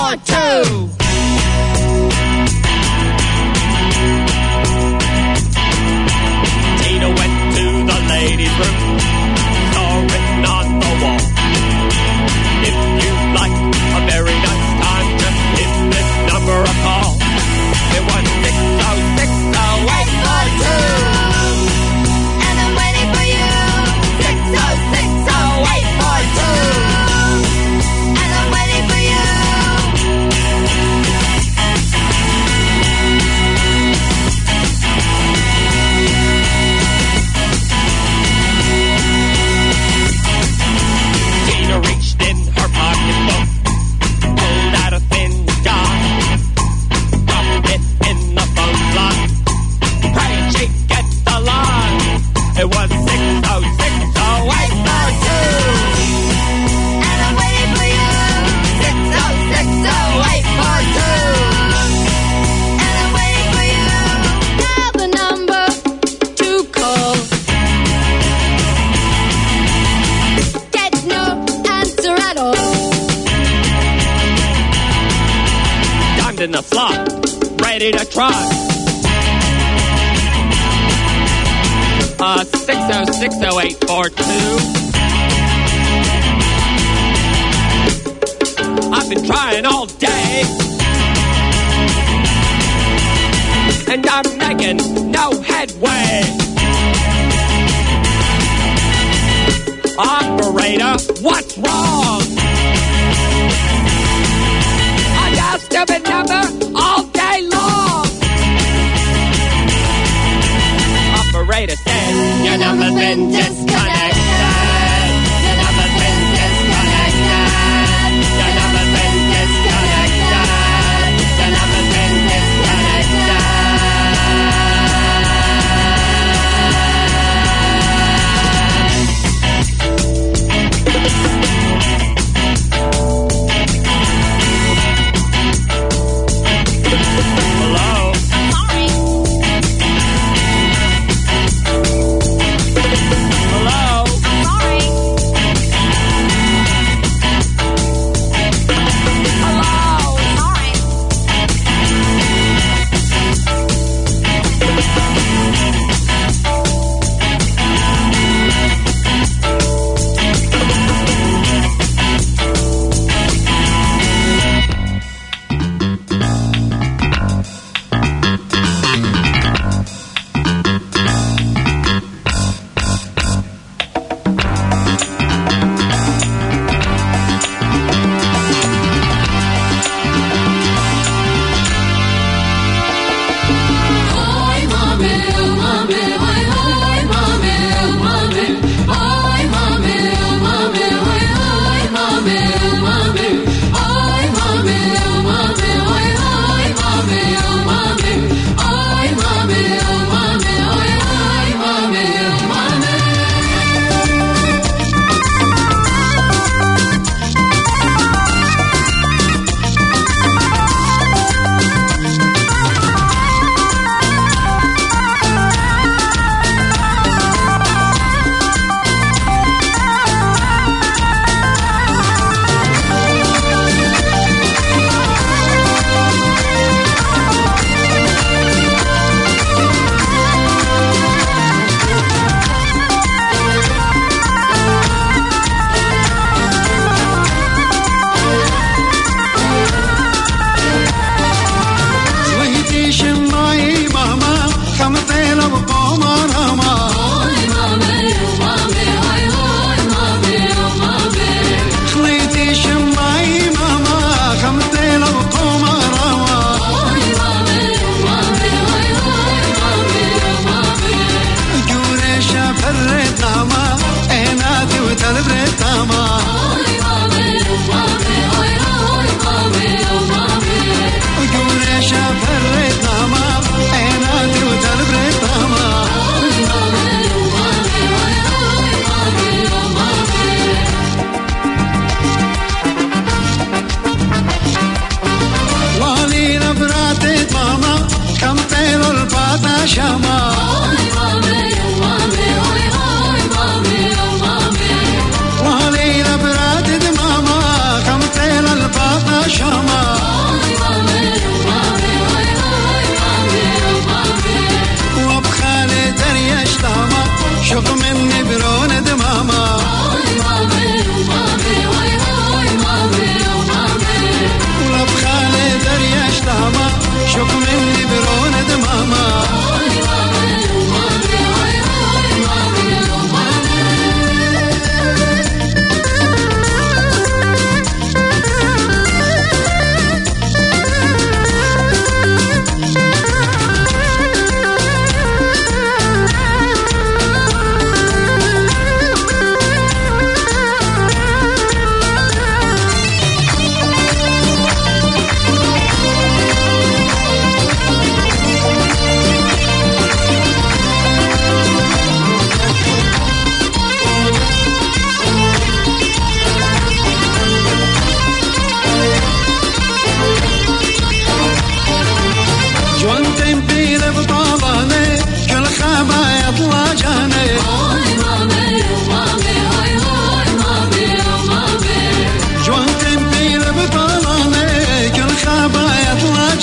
for two. Tina went to the ladies' room, saw written on the wall. If you'd like a very nice time, just hit this number a call. It was 6060842. And I'm waiting for you. 6060842. And I'm waiting for you. Tina reached in her pocketbook, pulled out a thin dime, dropped it in the phone slot. Praying she'd get the line. It was 6060842. And I'm waiting for you. 6060842. And I'm waiting for you. Now the number to call. Get no answer at all. Dimed in the slot, ready to try. 6060842. I've been trying all day, and I'm making no headway. Operator, what's wrong? I dial stupid number all day long. Operator says your number's been disconnected. Your number's been disconnected. Your number's been disconnected. Your number's been disconnected. Hello? Sorry. Hello? Sorry. Hello? Sorry. Shama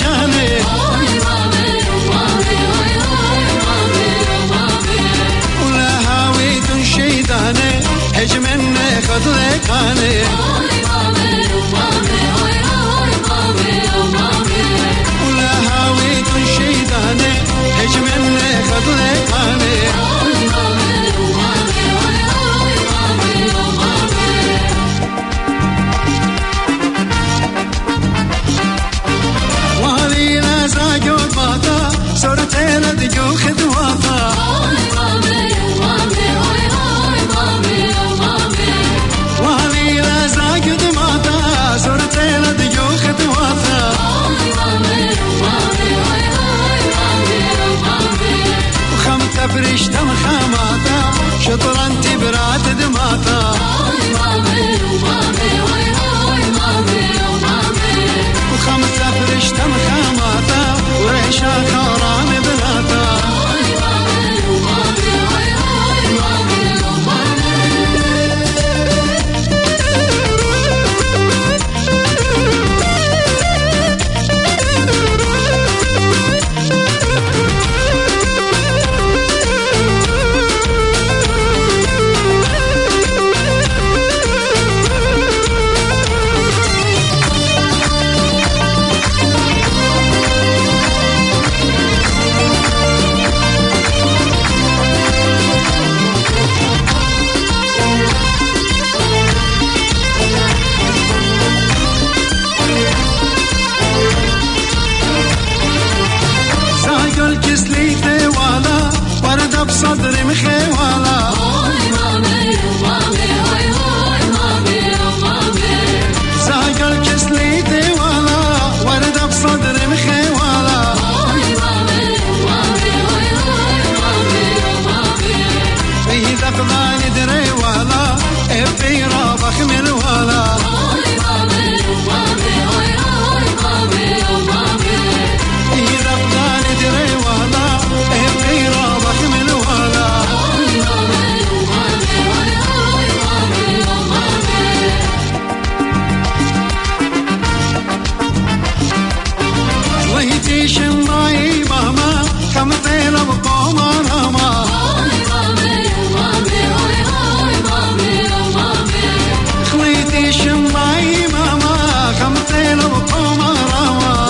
جانه ولا هاويت شيدانه هجمن خذلك كانه ولا هاويت شيدانه هجمن خذلك كانه صرت لديو خدواتا وهلي لازاق دماتا صرت لديو خدواتا وخمت فرشتم خاماتا شطرنتي برات دماتا وخمت فرشتم خاماتا وريشا خوران بلاتا صدري مخيوالا ساقل كسلي ديوالا ورد بصدري مخيوالا إذا قضاني دريوالا ابي رابخ من الوالا إذا قضاني دريوالا ابي رابخ من الوالا ويتي شماي ماما كم طيلة بقوما راما خليتي شماي ماما كم طيلة بقوما راما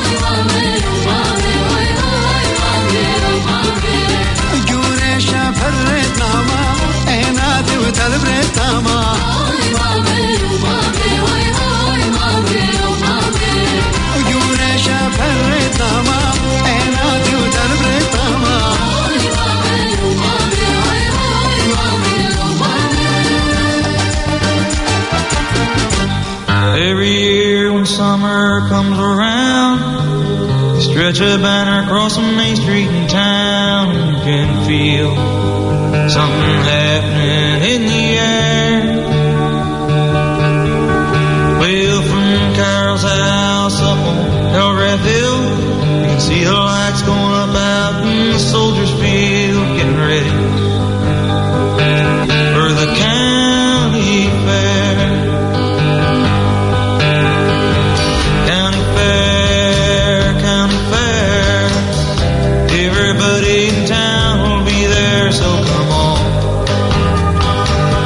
جوري شافرت ناما اينادي وتلبرت تاما جوري شافرت ناما اينادي وتلبرت تاما Every year when summer comes around, you stretch a banner across the main street in town, and you can feel something happening in the air. Well, from Carol's house up on Elrath Hill, you can see the lights going up out in the soldiers' field, getting ready for the county fair. County fair, everybody in town will be there, so come on.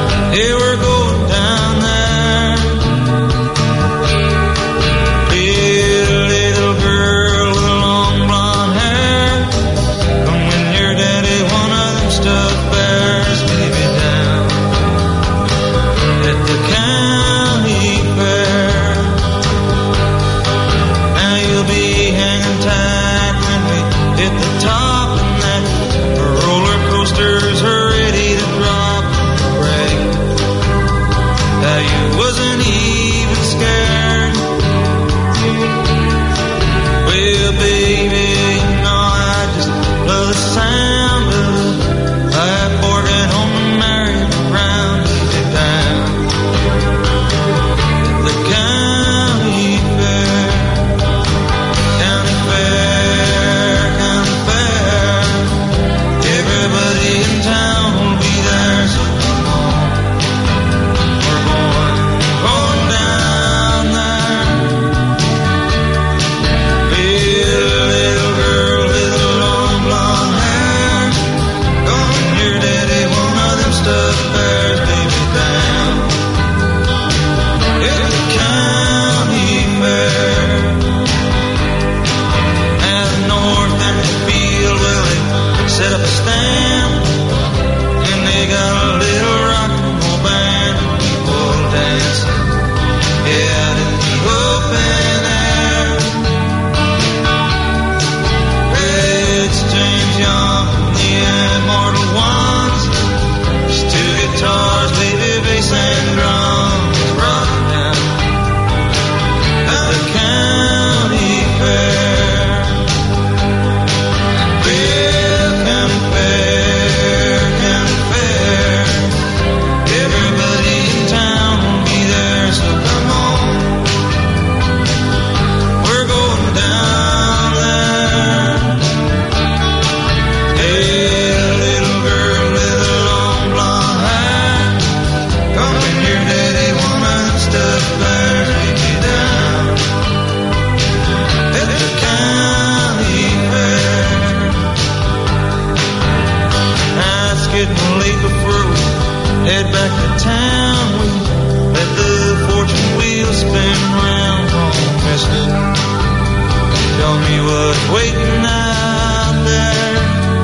stood. Tell me what's waiting out there.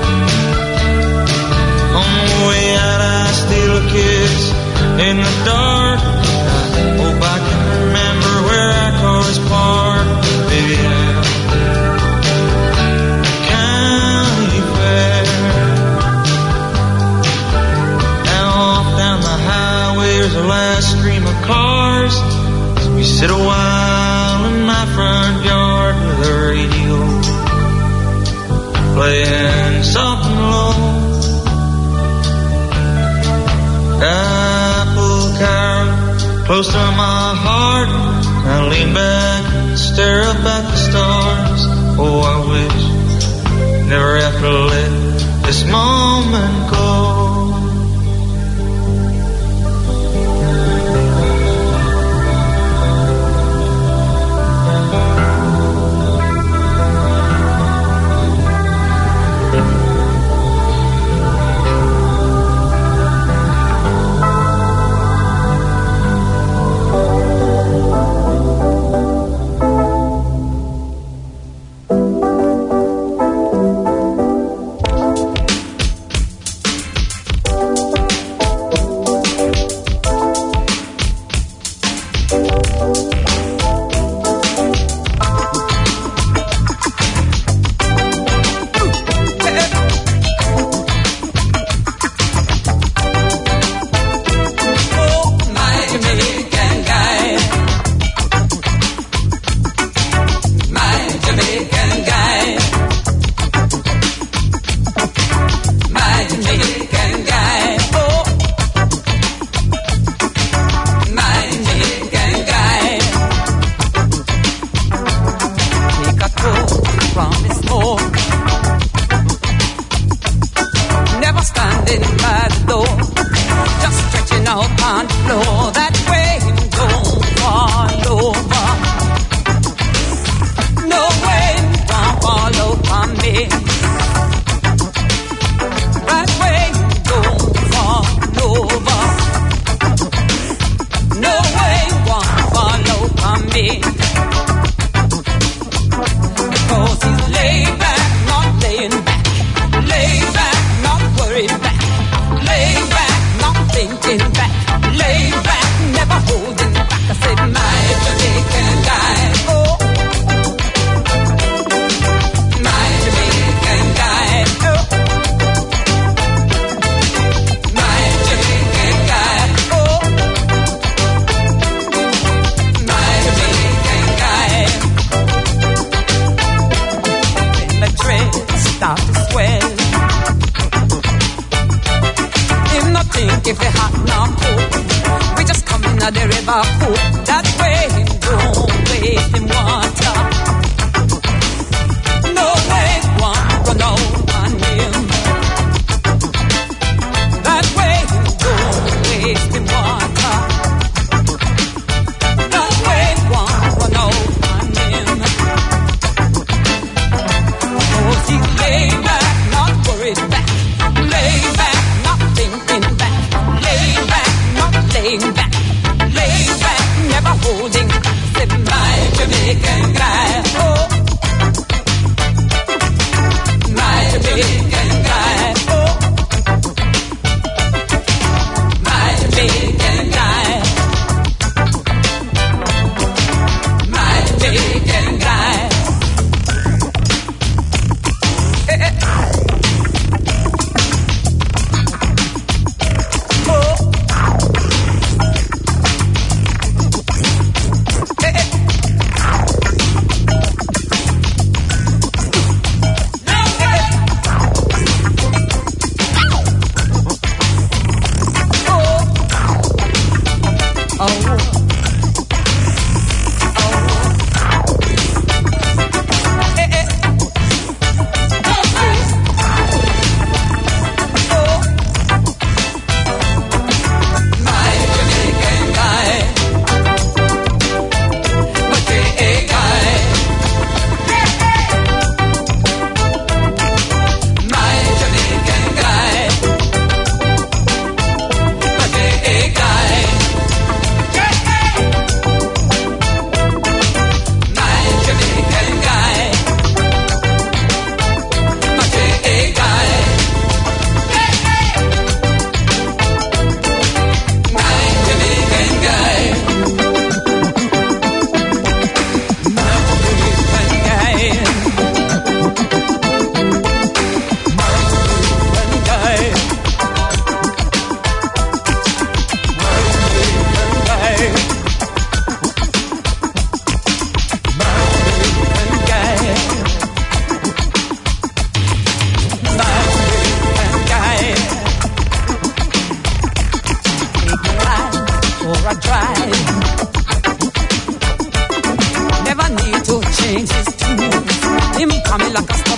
On the way out I steal a kiss in the dark. I hope I can remember where our cars parked. Baby, at County Fair. Now off down the highway there's the last stream of cars. So we sit a while in my front yard with the radio playing something low. Apple carrot close to my heart. I lean back and stare up at the stars. Oh, I wish never have to let this moment go.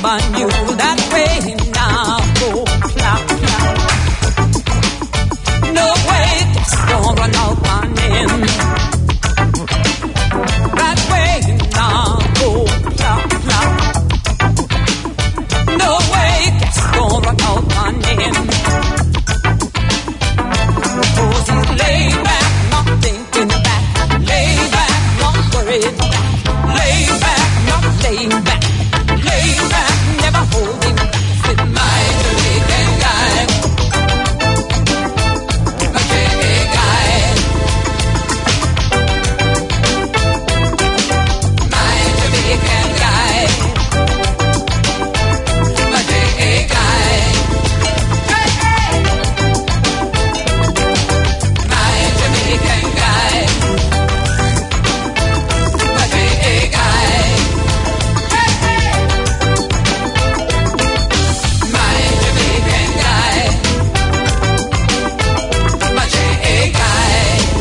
by you that way now. Oh, plow, plow. No way, just don't run out on him. That way now. Oh, plow, plow. No way, just don't run out on him. Cause he's laid back, not thinking back. Laid back, not worried back. Laid back, not laying back. Laid back, never holding back. With my Jamaican guy. My Jamaican guy. My Jamaican guy. My Jamaican guy. My Jamaican guy. My Jamaican guy. My Jamaican guy. My Jamaican guy.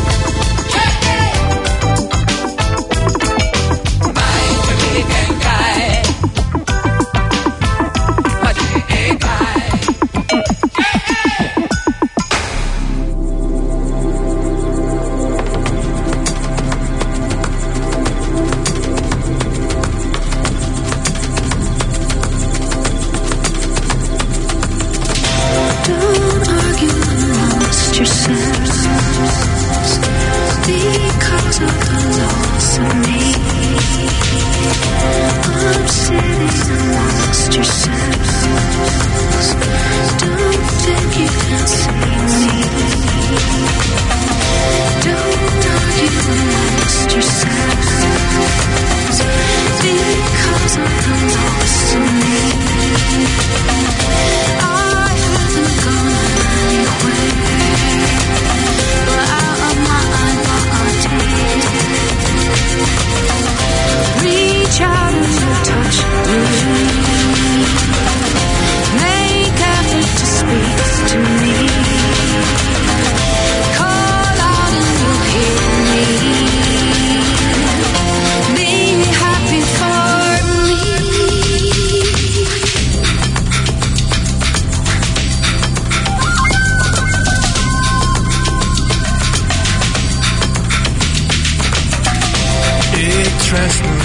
My Jamaican guy. My Jamaican guy. Don't argue amongst yourselves because of the loss of me. I'm sitting amongst yourselves. Don't think you can see me. Don't argue amongst yourselves because of the loss of me. I haven't gone anywhere, but out of my body. Reach out and touch me. Make effort to speak to me. Call out and you'll hear me. Be happy for me. Ik trust me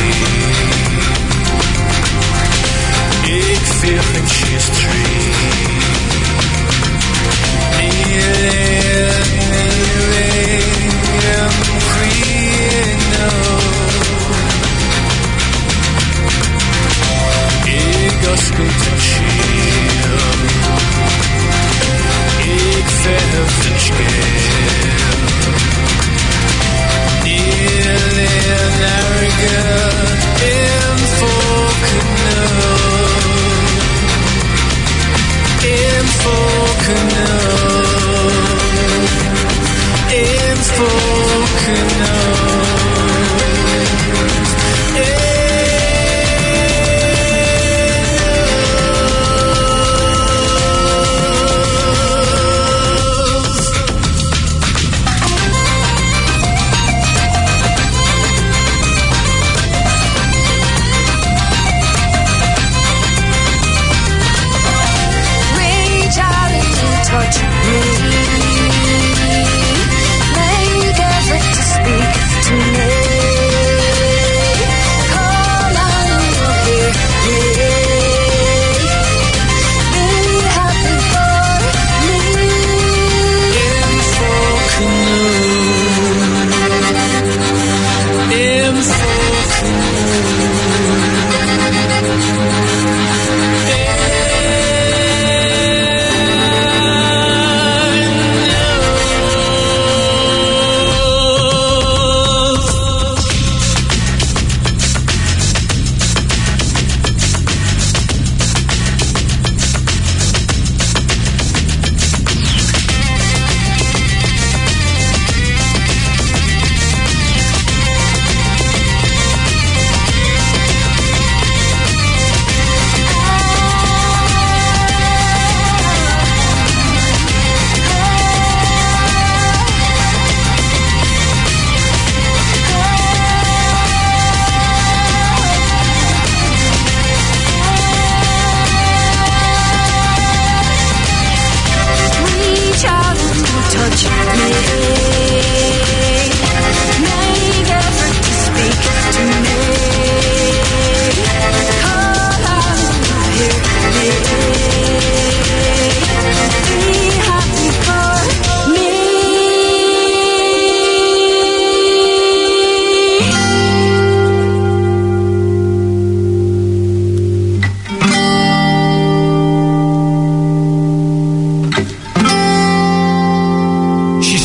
Ik feel like she's tree. Ik spit en schiel. Ik verhef en scheel. Neil and arrogant in Pocono.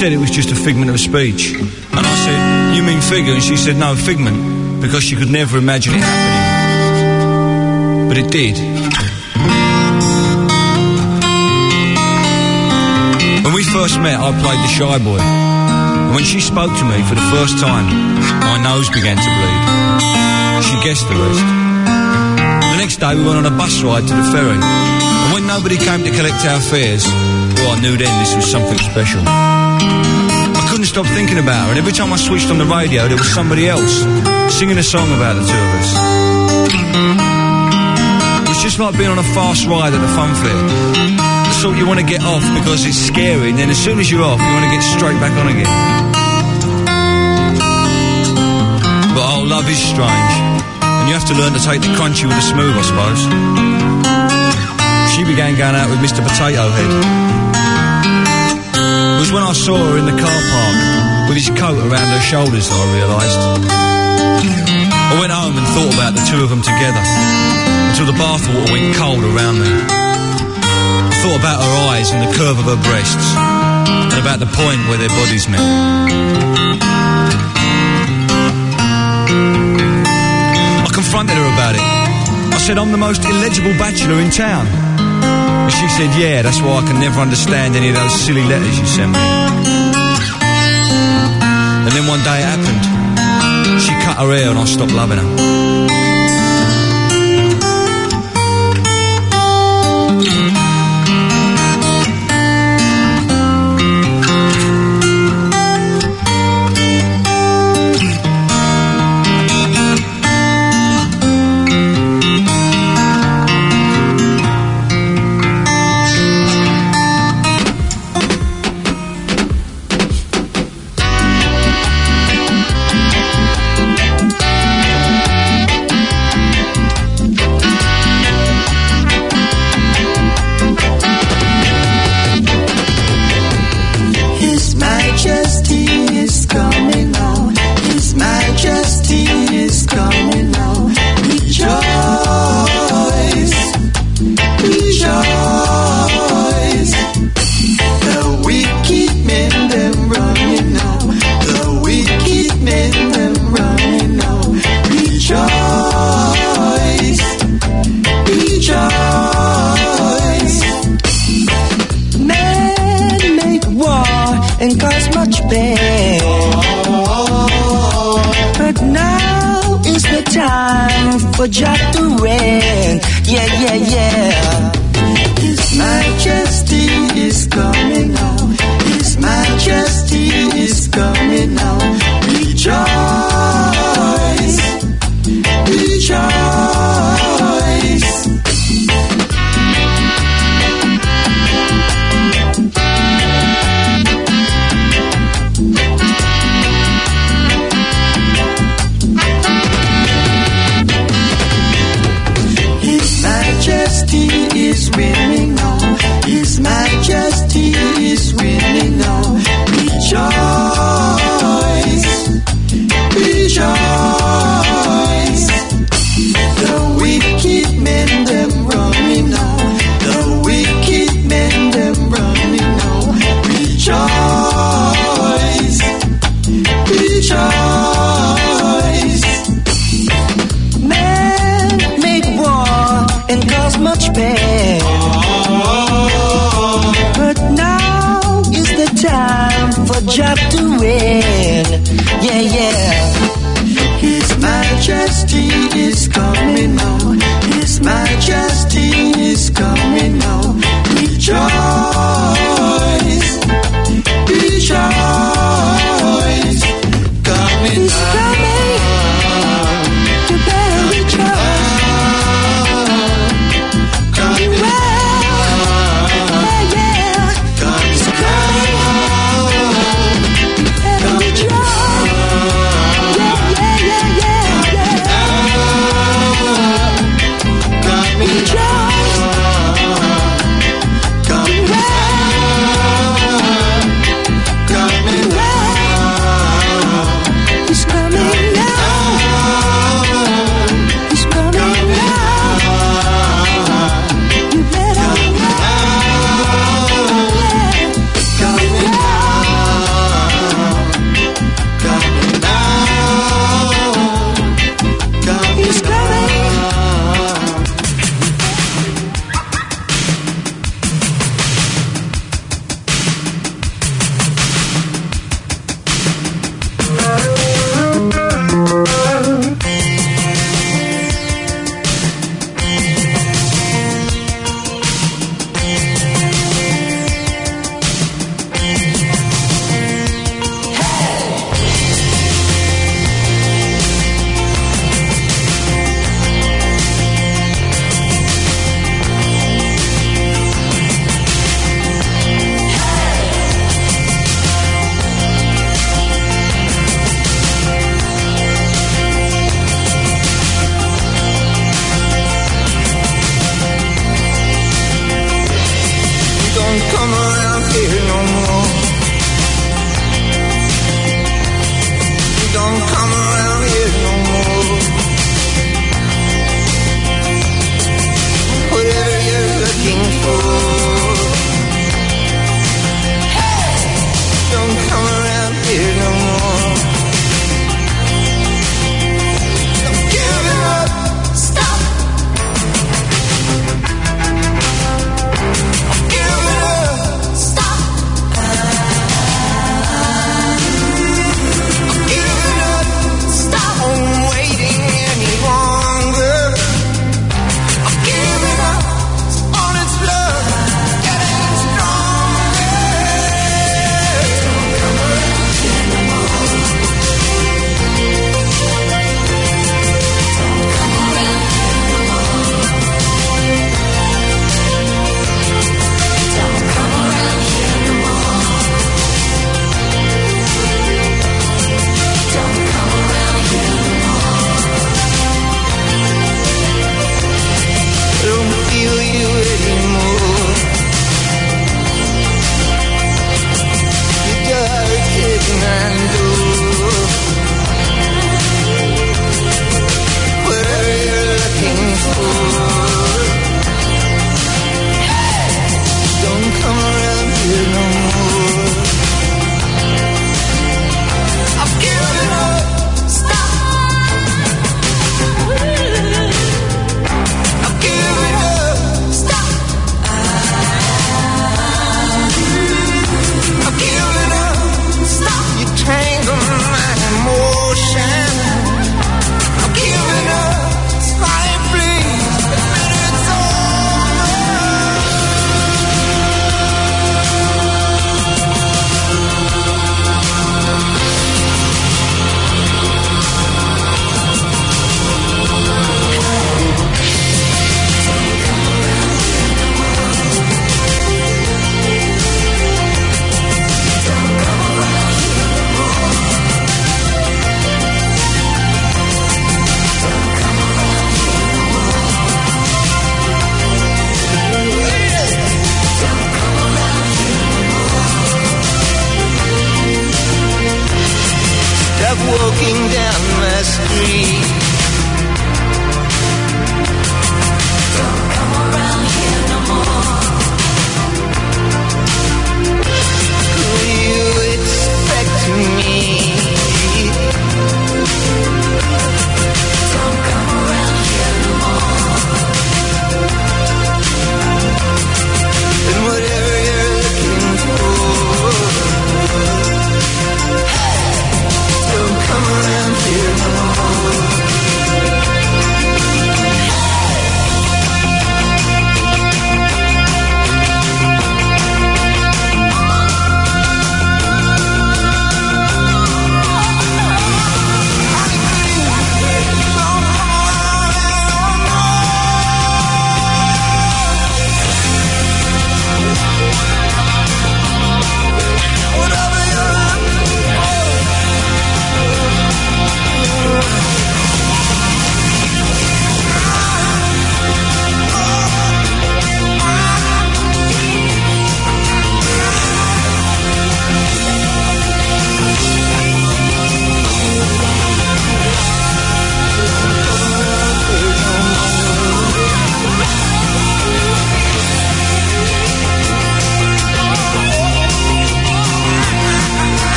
said it was just a figment of speech. And I said, you mean figure? And she said, no, figment, because she could never imagine it happening. But it did. When we first met, I played the shy boy. And when she spoke to me for the first time, my nose began to bleed. She guessed the rest. The next day we went on a bus ride to the ferry. And when nobody came to collect our fares, well, I knew then this was something special. I couldn't stop thinking about her, and every time I switched on the radio, there was somebody else singing a song about the two of us. It was just like being on a fast ride at a fun fair. The sort you want to get off because it's scary, and then as soon as you're off, you want to get straight back on again. But oh, love is strange, and you have to learn to take the crunchy with the smooth, I suppose. She began going out with Mr. Potato Head. It was when I saw her in the car park with his coat around her shoulders that I realised. I went home and thought about the two of them together until the bathwater went cold around me. I thought about her eyes and the curve of her breasts and about the point where their bodies met. I confronted her about it. I said, I'm the most illegible bachelor in town. And she said, yeah, that's why I can never understand any of those silly letters you send me. And then one day it happened. She cut her hair and I stopped loving her. For Jack to reign, yeah, yeah, yeah. His Majesty is coming home. His Majesty is coming home. Rejoice, rejoice. Is winning on. His Majesty is winning on. Rejoice, rejoice. The wicked men them running on. The wicked men them running on. Rejoice, rejoice. Men make war and cause much pain. But now is the time for Jah to reign. Yeah, yeah. His Majesty is coming on. His Majesty is coming on. Rejoice, rejoice. Coming He's coming. You better rejoice. Coming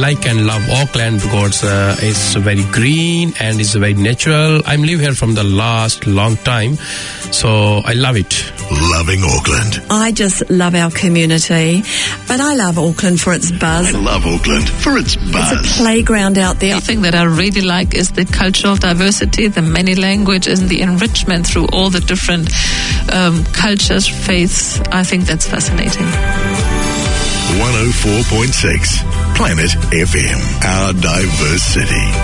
like and love Auckland because it's very green and it's very natural. I'm live here from the last long time, so I love it. Loving Auckland. I just love our community, but I love Auckland for its buzz. I love Auckland for its buzz. It's a playground out there. The thing that I really like is the cultural diversity, the many languages, and the enrichment through all the different cultures, faiths. I think that's fascinating. 104.6 Planet FM, our diverse city.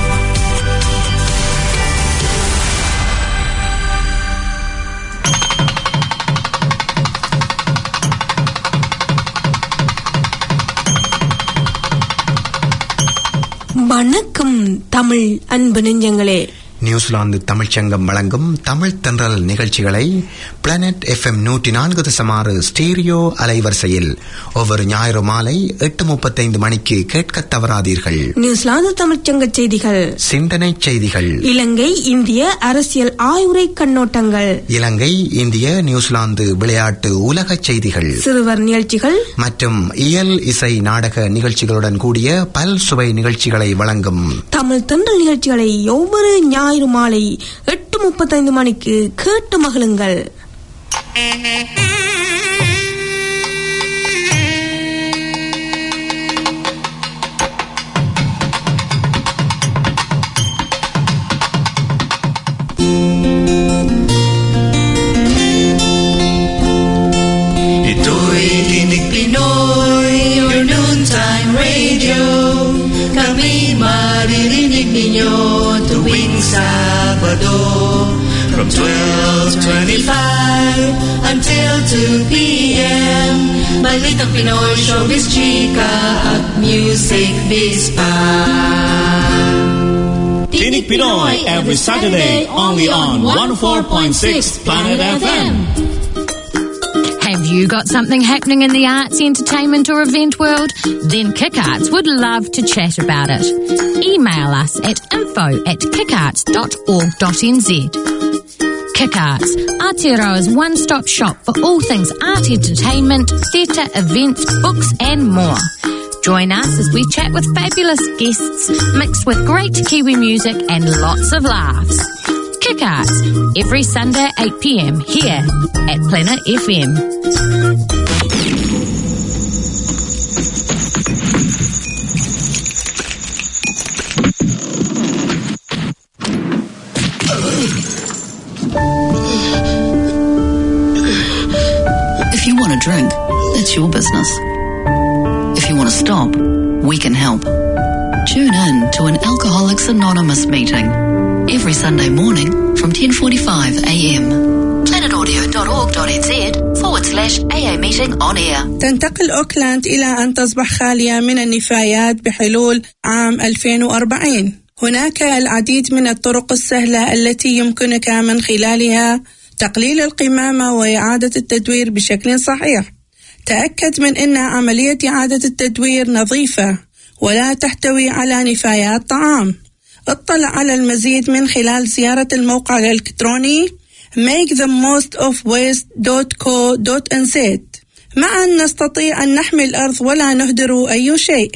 வணக்கம் தமிழ் அன்பு நெஞ்சங்களே. New Zealand தமிழ்ச்சங்கம் வழங்கும் தமிழ் தென்றல் நிகழ்ச்சிகளை planet FM 104.6 stereo அலைவரிசையில் ஒவ்வொரு ஞாயிறு மாலை 8:35 மணிக்கு கேட்க தவறாதீர்கள். நியூசிலாந்து தமிழ்ச்சங்க செய்திகள், சிந்தனை செய்திகள், இலங்கை இந்திய அரசியல் ஆய்வுரை கண்ணோட்டங்கள், இலங்கை இந்திய நியூசிலாந்து விளையாட்டு உலக செய்திகள், சிறுவர் நிகழ்ச்சிகள் மற்றும் இயல் இசை நாடக நிகழ்ச்சிகளுடன் கூடிய பல் சுவை நிகழ்ச்சிகளை வழங்கும் தமிழ் தென்றல் நிகழ்ச்சிகளை ஒவ்வொரு ஞாயிறு மாலை 8:35 மணிக்கு கேட்டு மகிழுங்கள். Your noontime radio. Kami maririnig ninyo tuwing Sabado from 12:25 until 2 p.m. Balitang Pinoy, showbiz, chika at music bizpa. Tinig Pinoy every Saturday only on 104.6 Planet FM. Have you got something happening in the arts, entertainment or event world? Then KickArts would love to chat about it. Email us at info@kickarts.org.nz. KickArts, Aotearoa's one-stop shop for all things art, entertainment, theatre, events, books and more. Join us as we chat with fabulous guests mixed with great Kiwi music and lots of laughs. KickArts, every Sunday 8 p.m. here at Planet FM. If you want to drink, that's your business. If you want to stop, we can help. Tune in to an Alcoholics Anonymous meeting every Sunday morning from 10:45 a.m. planetaudio.org.nz/AA meeting on air. تنتقل أوكلاند إلى أن تصبح خالية من النفايات بحلول عام 2040. هناك العديد من الطرق السهلة التي يمكنك من خلالها تقليل القمامة وإعادة التدوير بشكل صحيح. تأكد من أن عملية إعادة التدوير نظيفة ولا تحتوي على نفايات طعام. اطلع على المزيد من خلال زيارة الموقع الإلكتروني makethemost-of-waste.co.nz. معا نستطيع أن نحمي الأرض ولا نهدر أي شيء.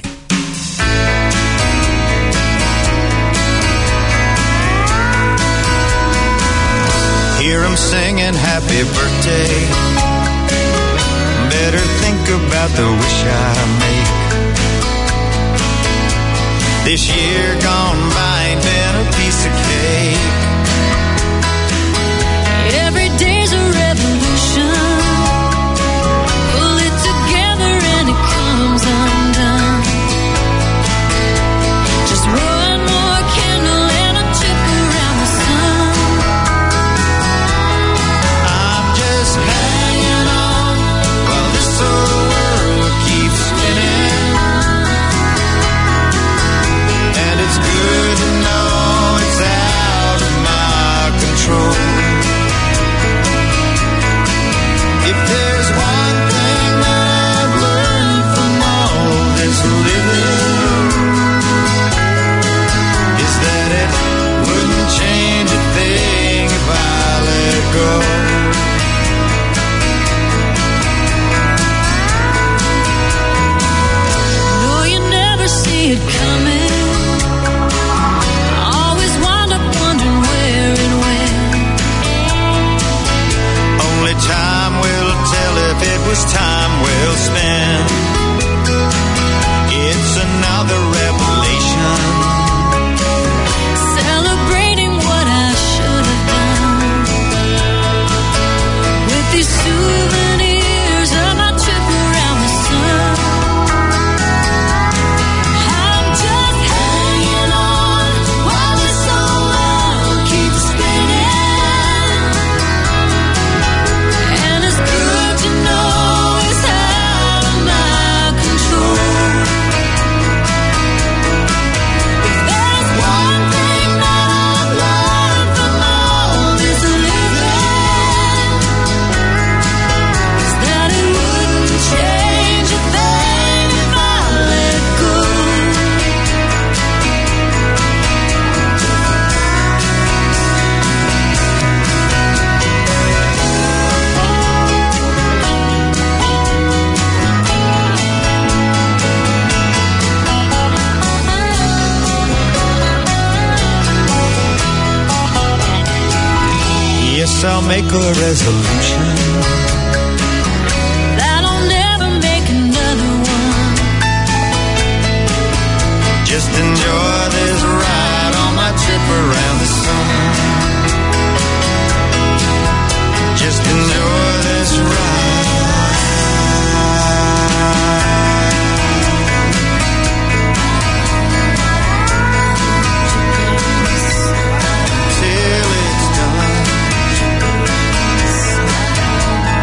Hear 'em singing happy birthday. Better think about the wish I make. This year gone by ain't been a piece of cake. Every day's a revolution. Pull it together and it comes undone. Just one more candle and a trip around the sun. I'm just hanging on while this old world keeps spinning. And it's good to know it's out of guess I'll make a resolution that I'll never make another one. just enjoy this ride on my trip around the sun. Just enjoy this ride. Till it's done.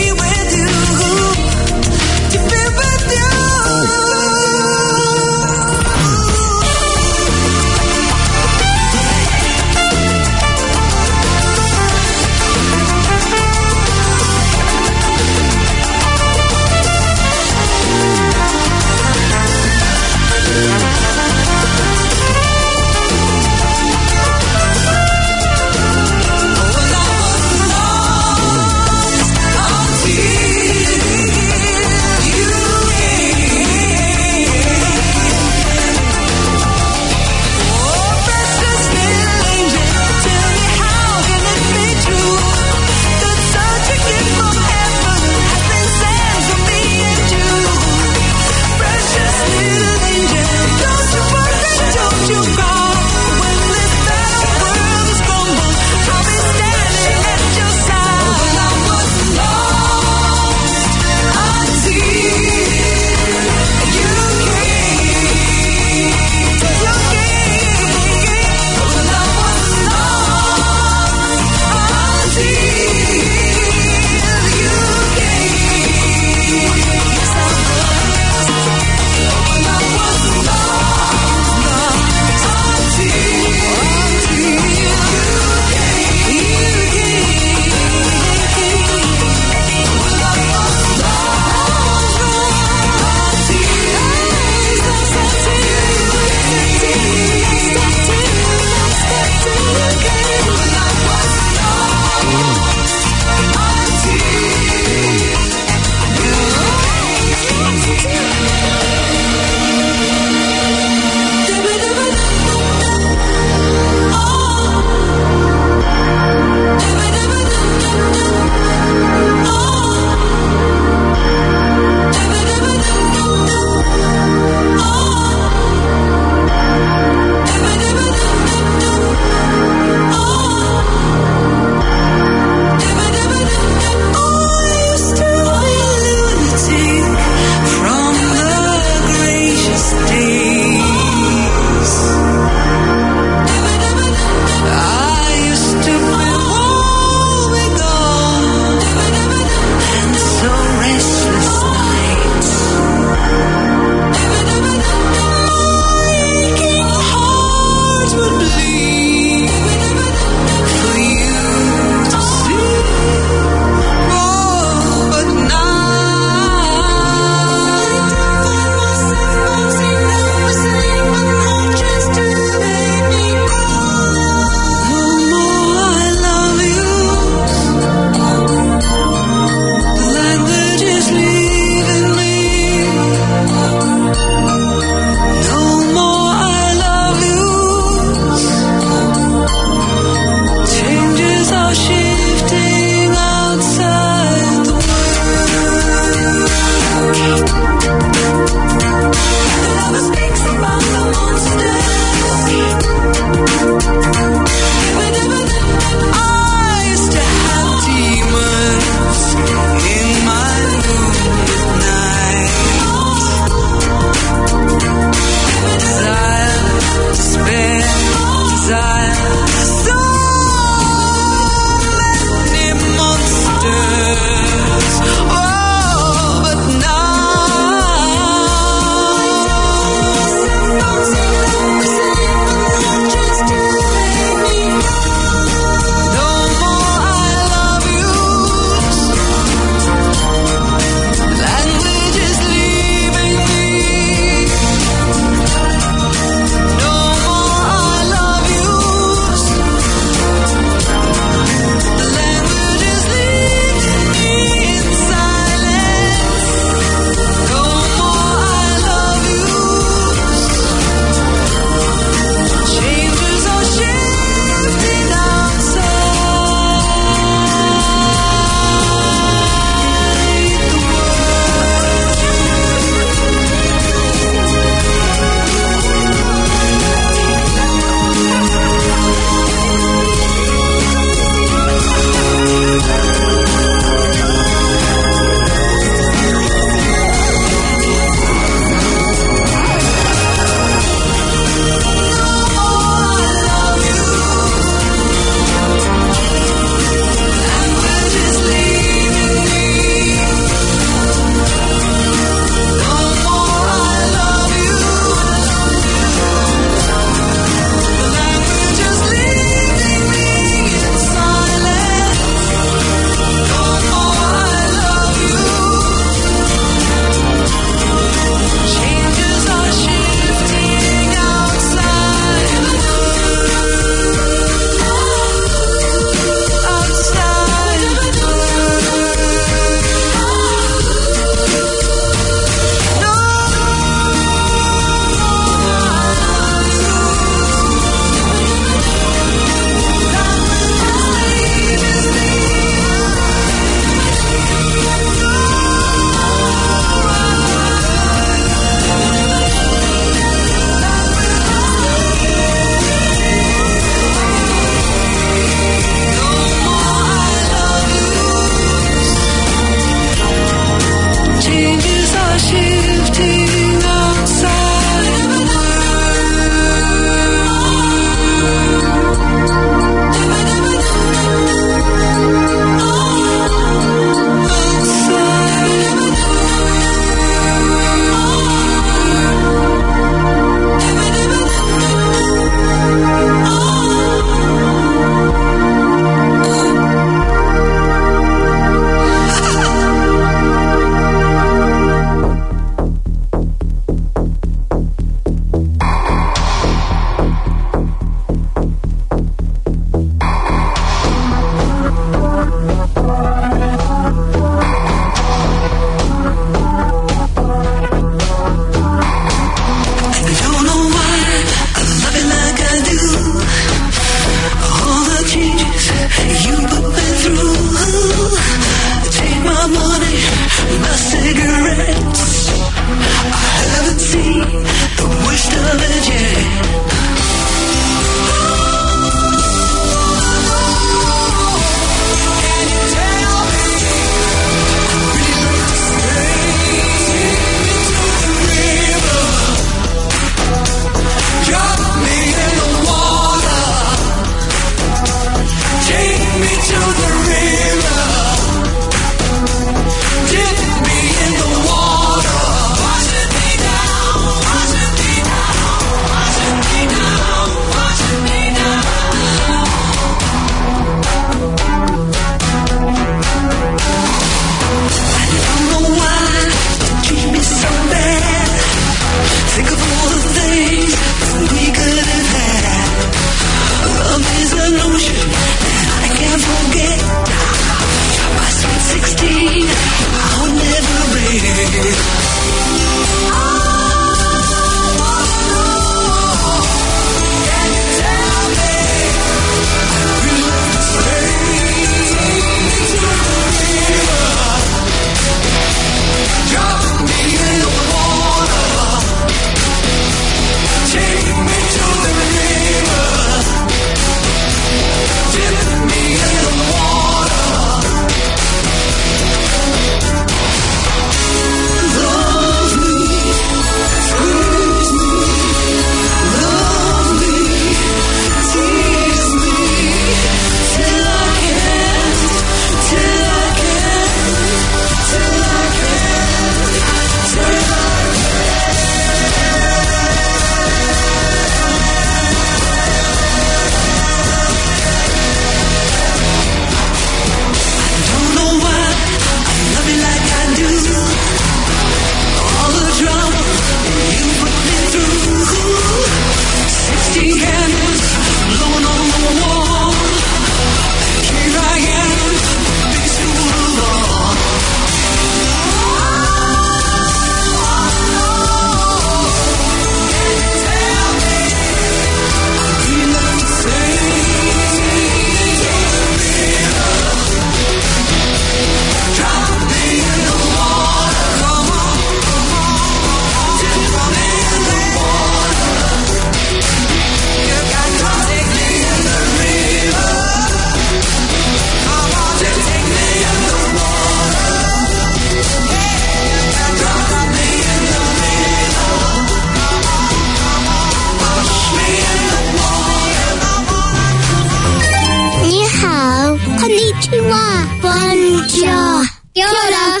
Bonjour. Kia ora.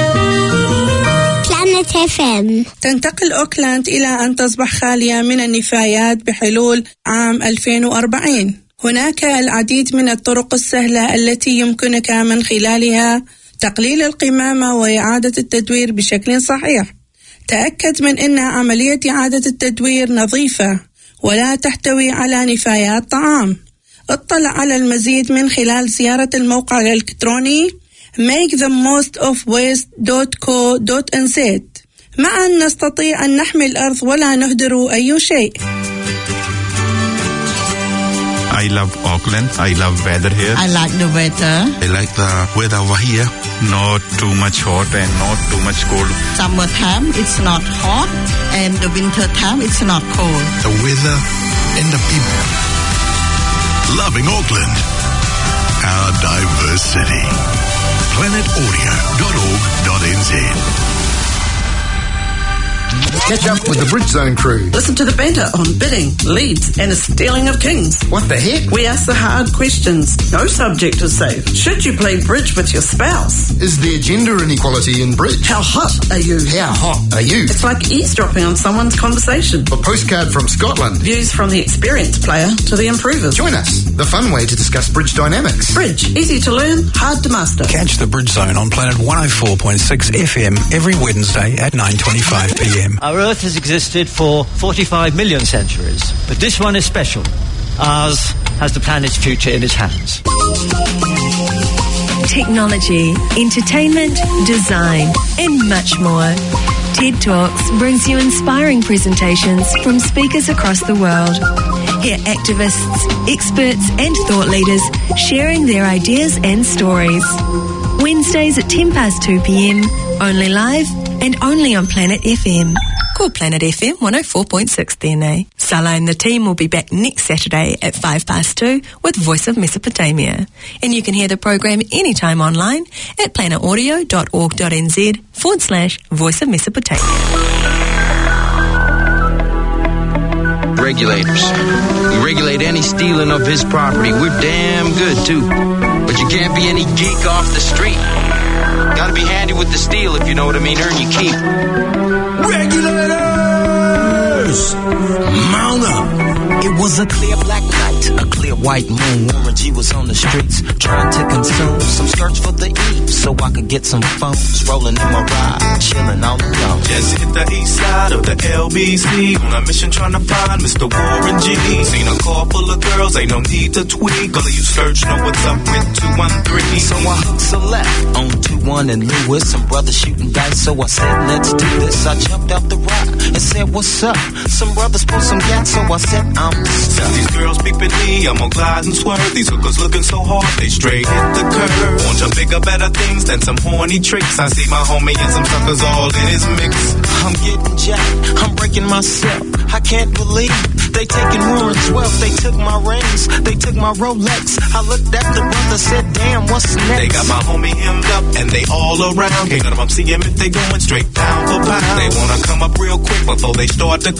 Planet FM. تنتقل أوكلاند إلى أن تصبح خالية من النفايات بحلول عام 2040. هناك العديد من الطرق السهلة التي يمكنك من خلالها تقليل القمامة وإعادة التدوير بشكل صحيح. تأكد من أن عملية إعادة التدوير نظيفة ولا تحتوي على نفايات طعام. اطلع على المزيد من خلال زيارة الموقع الإلكتروني makethemost-of-waste.co.nz. معا نستطيع أن نحمي الأرض ولا نهدر أي شيء. I love Auckland. I love weather here. I like the weather. I like the weather over here. Not too much hot and not too much cold. Summertime it's not hot and the winter time it's not cold. The weather and the people. Loving Auckland. Our diverse city. planetaudio.org.nz. Catch up with the Bridgezone crew. Listen to the banter on bidding, leads, and a stealing of kings. What the heck? We ask the hard questions. No subject is safe. Should you play bridge with your spouse? Is there gender inequality in bridge? How hot are you? How hot are you? It's like eavesdropping on someone's conversation. A postcard from Scotland. Views from the experienced player to the improvers. Join us. The fun way to discuss bridge dynamics. Bridge. Easy to learn, hard to master. Catch the Bridge Zone on Planet 104.6 FM every Wednesday at 9:25 p.m. Our Earth has existed for 45 million centuries, but this one is special. Ours has the planet's future in its hands. Technology, entertainment, design, and much more. TED Talks brings you inspiring presentations from speakers across the world. Hear activists, experts, and thought leaders sharing their ideas and stories. Wednesdays at 2 p.m, only live and only on Planet FM. Call Planet FM 104.6 DNA. Sala and the team will be back next Saturday at 2:05 with Voice of Mesopotamia. And you can hear the program anytime online at planetaudio.org.nz/Voice of Mesopotamia. Regulators. We regulate any stealing of his property. We're damn good, too. But you can't be any geek off the street. Gotta be handy with the steel, if you know what I mean. Earn your keep. Regulators! Mount up! It was a clear black night, a clear white moon. Warren G was on the streets, trying to consume some skirts for the eve, so I could get some phones rolling in my ride, chilling all alone. Just hit the east side of the LBC on a mission trying to find Mr. Warren G. Seen a car full of girls, ain't no need to tweak. All of you search know what's up with 213. So I hooked a left on 21 and Lewis, some brothers shooting dice. So I said, let's do this. I jumped out the rock and said, what's up? Some brothers pulled some gas, so I said, I'm stuck. These girls peeping me, I'm gonna glide and swerve. These hookers looking so hard, they straight hit the curve. Want to bigger, better things than some horny tricks. I see my homie and some suckers all in his mix. I'm getting jacked, I'm breaking myself. I can't believe they taking Warren's wealth. They took my rings, they took my Rolex. I looked at the brother, said, damn, what's next? They got my homie hemmed up and they all around. Can't none of them see him if they going straight down for pound. They wanna come up real quick before they start to